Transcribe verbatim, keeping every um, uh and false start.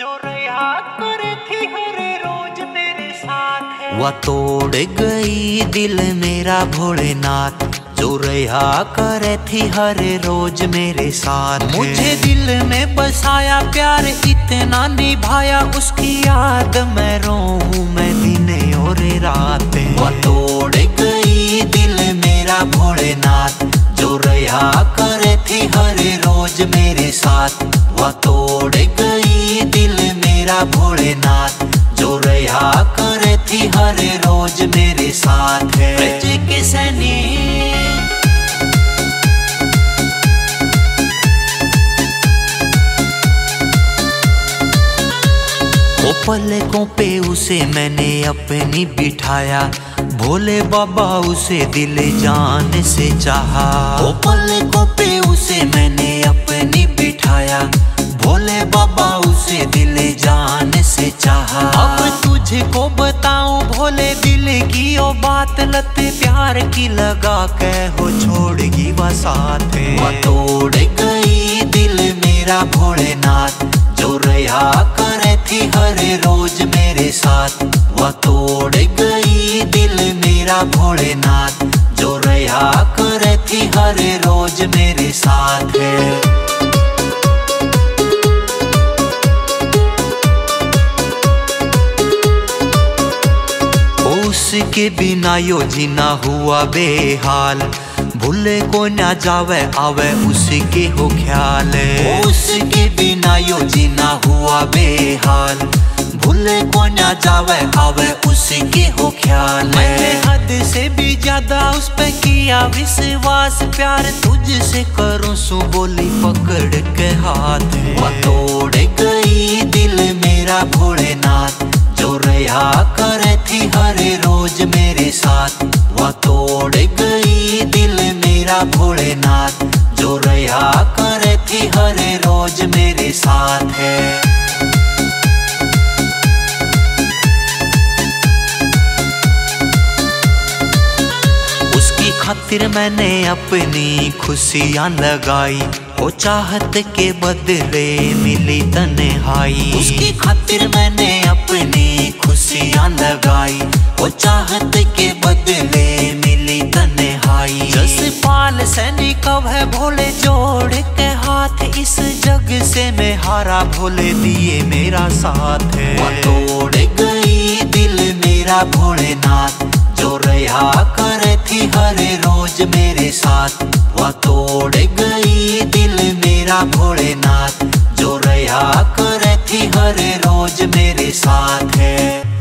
जो रहा करे थी हर रोज मेरे साथ है। वह तोड़ गई दिल मेरा भोलेनाथ, जो रहा करे थी हर रोज मेरे साथ। मुझे दिल में बसाया प्यार इतना निभाया, उसकी याद में रोऊं मैं दिन और रात। वह तोड़ गई दिल मेरा भोलेनाथ, जो रहा करे थी हर रोज मेरे साथ। वह तोड़ गई दिल मेरा भोलेनाथ, जो रहा करे थी हर रोज मेरे साथ है। ब्रज के सैनिक ओ पलकों पे उसे मैंने अपनी बिठाया, भोले बाबा उसे दिल जान से चाहा। ओ पलकों पे उसे मैंने अपनी बिठाया, भोले बाबा उसे दिल जान से चाहा। अब तुझको बताऊं भोले दिल की ओ बात, लत प्यार की लगा के हो छोड़गी वह साथ। वह तोड़ गई दिल मेरा भोलेनाथ, जो रहा करे थी हर रोज मेरे साथ। वह तोड़ गई दिल मेरा भोलेनाथ, जो रहा करे थी हर रोज मेरे साथ है। उसके बिना यो जीना हुआ बेहाल, भूले को ना जावे आवे उसके हो ख्याल। उसके बिना यो जीना हुआ बेहाल, भूले को ना जावे आवे उसके हो ख्याल। मैंने हद से भी ज्यादा उस पे किया विश्वास, प्यार तुझसे करूं सु बोली पकड़ के हाथ। वह तोड़ गई दिल मेरा भोलेनाथ, जो रहा करे थी हर रोज मेरे साथ। वह तोड़ गई दिल मेरा भोलेनाथ, जो रहा करे थी हर रोज मेरे साथ है। उसकी खातिर मैंने अपनी खुशियाँ लगाई, वो चाहत के बदले मिली तन्हाई। उसकी खातिर मैंने अपनी खुशियाँ लगाई, वो चाहत के बदले मिली तन्हाई। जसपाल सैनिक अब है भोले जोड़ के हाथ, इस जग से मैं हारा भोले दिए मेरा साथ है। वह तोड़ गई दिल मेरा भोलेनाथ, जो रहा करे थी हर रोज मेरे साथ। वह तोड़ गई दिल मेरा भोलेनाथ, जो रहा करे थी हर रोज मेरे साथ है।